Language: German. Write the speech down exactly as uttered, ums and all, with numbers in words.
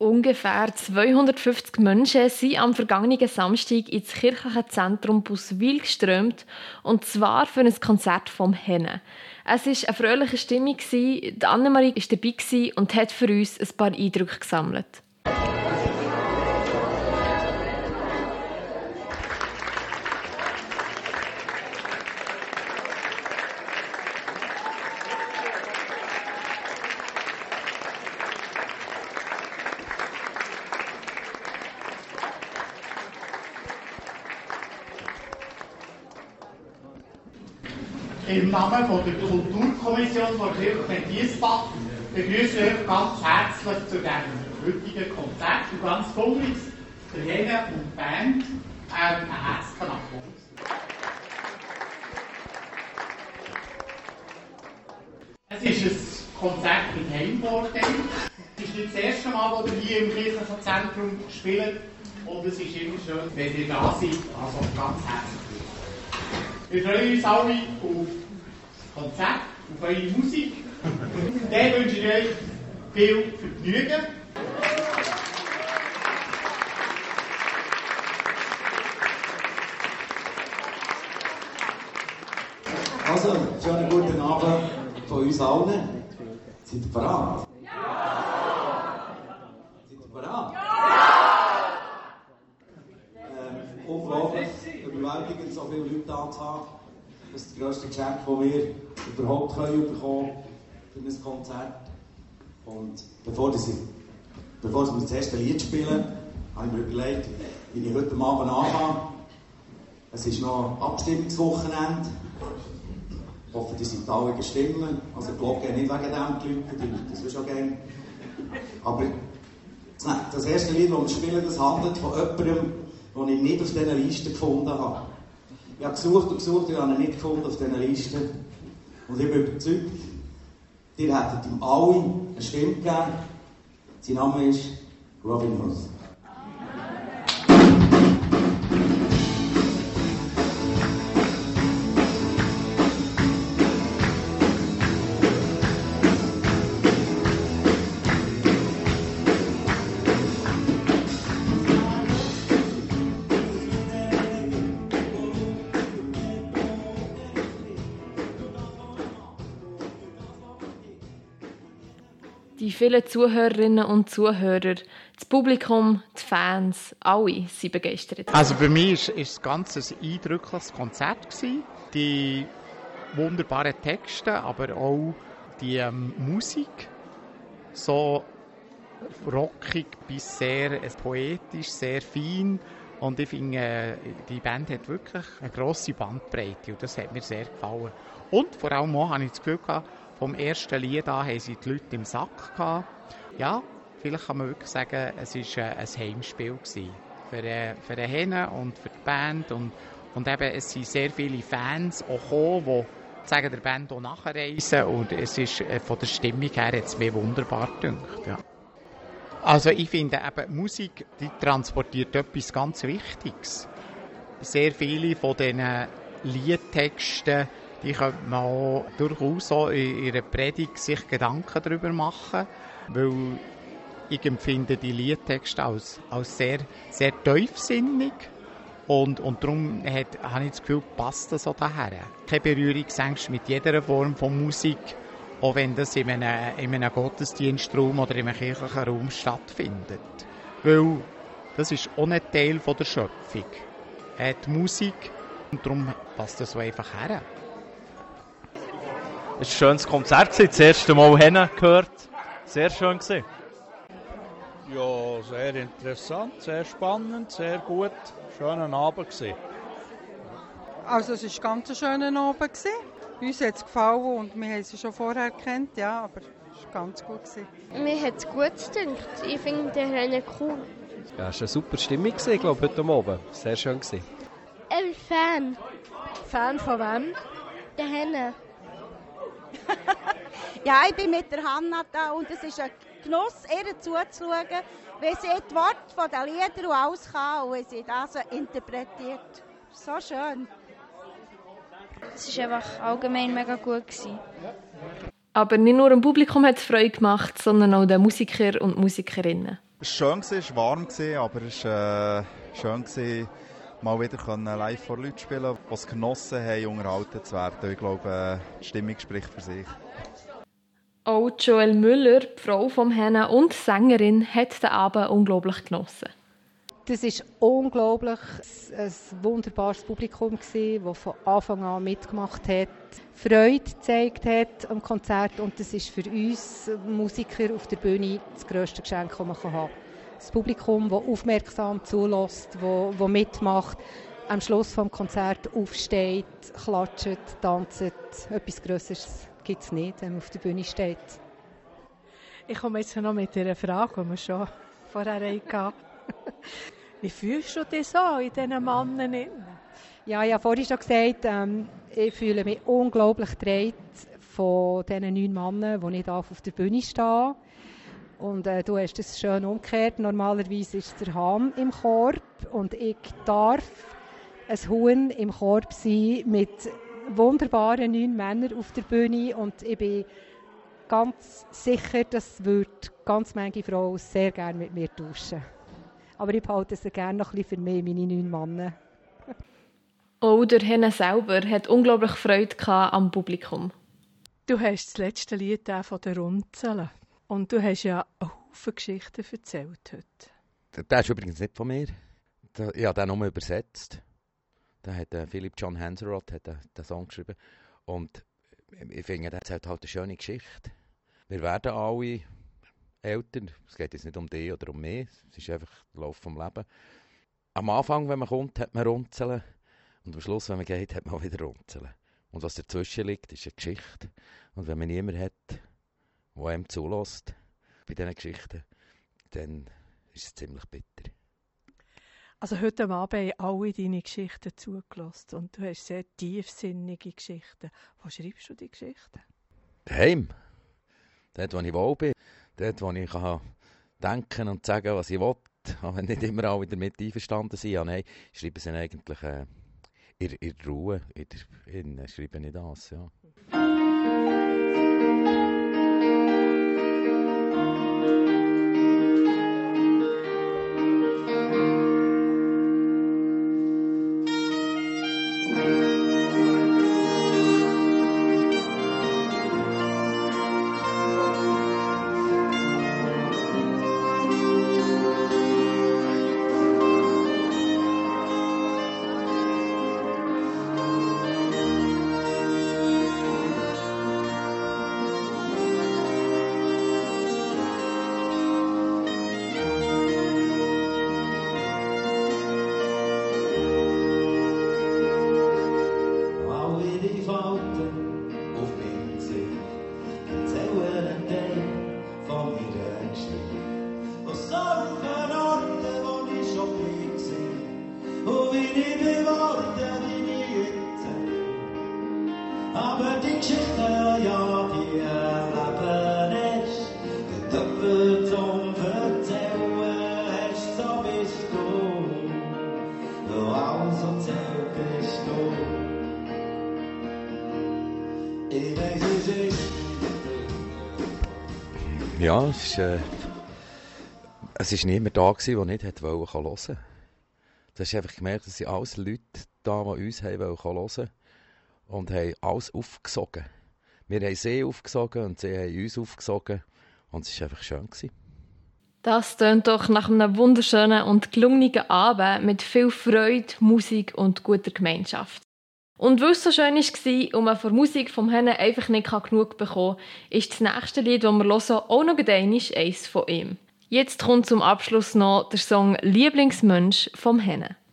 Ungefähr zweihundertfünfzig Menschen sind am vergangenen Samstag ins kirchliche Zentrum Buswil geströmt, und zwar für ein Konzert vom Henne. Es war eine fröhliche Stimmung, die Annemarie war dabei und hat für uns ein paar Eindrücke gesammelt. Im Namen von der Kulturkommission der Kirche Diesbach begrüße ich euch ganz herzlich zu diesem heutigen Konzert und ganz besonders der Henne und die Band ähm, einen herzlichen Applaus. Es ist ein Konzert im Heimvorteil. Es ist nicht das erste Mal, dass ihr hier im kirchlichen Zentrum spielt, und es ist immer schön, wenn ihr da seid. Also ganz herzlich willkommen. Wir freuen uns alle auf das Konzert, auf eure Musik. Dann wünsche ich euch viel Vergnügen. Also, schönen guten Abend von uns allen. Seid ihr bereit? Ja! Seid ihr bereit? Ja! Ähm, unglaublich, überwältigend, so viele Leute da zu haben. Das ist das grösste Geschenk, das wir überhaupt können bekommen für ein Konzert. Und bevor, das, bevor wir das erste Lied spielen, habe ich mir überlegt, wie ich heute Abend anfange. Es ist noch Abstimmungswochenende. Ich hoffe, die sind alle gestimmt. Also ich glaube nicht wegen dem geläutet, das ist schon gerne. Aber das erste Lied, das wir spielen, das handelt von jemandem, den ich nicht auf dieser Liste gefunden habe. Ich habe gesucht und gesucht, ich habe ihn nicht gefunden auf dieser Liste. Und ich bin überzeugt, ihr hättet ihm alle eine Stimme gegeben. Sein Name ist Robin Hood. Die vielen Zuhörerinnen und Zuhörer, das Publikum, die Fans, alle sind begeistert. Also für mich war es ganz ein eindrückliches Konzert gewesen. Die wunderbaren Texte, aber auch die ähm, Musik, so rockig bis sehr äh, poetisch, sehr fein. Und ich finde, äh, die Band hat wirklich eine grosse Bandbreite und das hat mir sehr gefallen. Und vor allem auch habe ich das Gefühl gehabt, vom ersten Lied an haben sie die Leute im Sack gehabt. Ja, vielleicht kann man wirklich sagen, es war ein Heimspiel gewesen. Für, äh, für den Henne und für die Band. Und, und eben, es sind sehr viele Fans auch gekommen, die sagen, der Band auch nachreisen. Und es ist äh, von der Stimmung her jetzt mir wunderbar gedacht. Ja. Also ich finde eben, Musik, die transportiert etwas ganz Wichtiges. Sehr viele von diesen Liedtexten, die könnte man auch durchaus auch in ihrer Predigt sich Gedanken darüber machen, weil ich empfinde die Liedtexte als, als sehr, sehr tiefsinnig und, und darum hat, habe ich das Gefühl, passt das so daher. Keine Berührungsängste mit jeder Form von Musik, auch wenn das in einem, in einem Gottesdienstraum oder in einem kirchlichen Raum stattfindet. Weil das ist auch ein Teil von der Schöpfung. Äh, die Musik, und darum passt das so einfach her. Es war ein schönes Konzert, das erste Mal Henne gehört. Sehr schön gewesen. Ja, sehr interessant, sehr spannend, sehr gut. Schöner Abend gewesen. Also es war ganz ein schöner Abend gewesen. Uns hat es gefallen und wir haben sie schon vorher gekannt, ja, aber es war ganz gut gewesen. Mir hat es gut gedacht. Ich finde den Rennen cool. Ja, es war eine super Stimmung, gewesen, glaube ich, heute Abend. Sehr schön gewesen. Ich bin Fan. Fan von wem? Der Henne. Ja, ich bin mit der Hanna da und es ist ein Genuss, ihr zuzuschauen, wie sie die Worte der Lieder und alles kann und wie sie das so interpretiert. So schön. Es war einfach allgemein mega gut gewesen. Aber nicht nur dem Publikum hat es Freude gemacht, sondern auch den Musikern und Musikerinnen. Es war schön, es war warm, aber es war äh, schön, mal wieder live vor Leuten spielen, die es genossen haben, unterhalten zu werden. Ich glaube, die Stimmung spricht für sich. Auch Joelle Müller, die Frau vom Henne und Sängerin, hat den Abend unglaublich genossen. Das war unglaublich ein wunderbares Publikum, das von Anfang an mitgemacht hat, Freude gezeigt hat am Konzert. Und das ist für uns Musiker auf der Bühne das grösste Geschenk, das man haben kann. Das Publikum, das aufmerksam zulässt, das, das mitmacht, am Schluss des Konzerts aufsteht, klatscht, tanzt. Etwas Grösseres gibt es nicht, wenn man auf der Bühne steht. Ich komme jetzt noch mit einer Frage, die wir schon vorher hatten. Wie fühlst du dich so in diesen Männern? Ja, ich habe vorhin schon gesagt, ähm, ich fühle mich unglaublich getragen von diesen neun Männern, die nicht auf der Bühne stehen. Und äh, du hast es schön umgekehrt. Normalerweise ist der Hahn im Korb und ich darf ein Huhn im Korb sein mit wunderbaren neun Männern auf der Bühne. Und ich bin ganz sicher, dass ganz manche Frauen sehr gerne mit mir tauschen. Aber ich behalte es gerne noch ein bisschen für mich, meine neun Männer. Auch der Henne selber hat unglaublich Freude am Publikum. Du hast das letzte Lied von der Runzeln. Und du hast ja eine Haufen Geschichten erzählt heute. Der ist übrigens nicht von mir. Ich habe den nur übersetzt. Da hat äh, Philipp John Hanseroth hat den, den Song geschrieben. Und ich finde, der erzählt halt eine schöne Geschichte. Wir werden alle Eltern. Es geht jetzt nicht um dich oder um mich. Es ist einfach der Lauf des Lebens. Am Anfang, wenn man kommt, hat man Runzeln. Und am Schluss, wenn man geht, hat man auch wieder Runzeln. Und was dazwischen liegt, ist eine Geschichte. Und wenn man niemanden hat, der einem zulässt bei diesen Geschichten, dann ist es ziemlich bitter. Also heute Abend haben alle deine Geschichten zugelassen und du hast sehr tiefsinnige Geschichten. Wo schreibst du die Geschichten? Daheim. Dort, wo ich wohl bin. Dort, wo ich kann denken und sagen, was ich will. Auch wenn nicht immer alle damit einverstanden sind. Ja, nein, ich schreibe sie eigentlich äh, in, in Ruhe. In, in, in, schreibe ich das, ja. Ja, es ist, äh, es ist niemand da gewesen, der nicht hören wollte. Du hast einfach gemerkt, es sind alles Leute da, die uns hören wollten und haben alles aufgesogen. Wir haben sie aufgesogen und sie haben uns aufgesogen und es war einfach schön gewesen. Das tönt doch nach einem wunderschönen und gelungenen Abend mit viel Freude, Musik und guter Gemeinschaft. Und weil es so schön war und man von Musik vom Henne einfach nicht genug bekommen kann, ist das nächste Lied, das wir hören, auch noch eines von ihm. Jetzt kommt zum Abschluss noch der Song «Lieblingsmensch» vom Henne.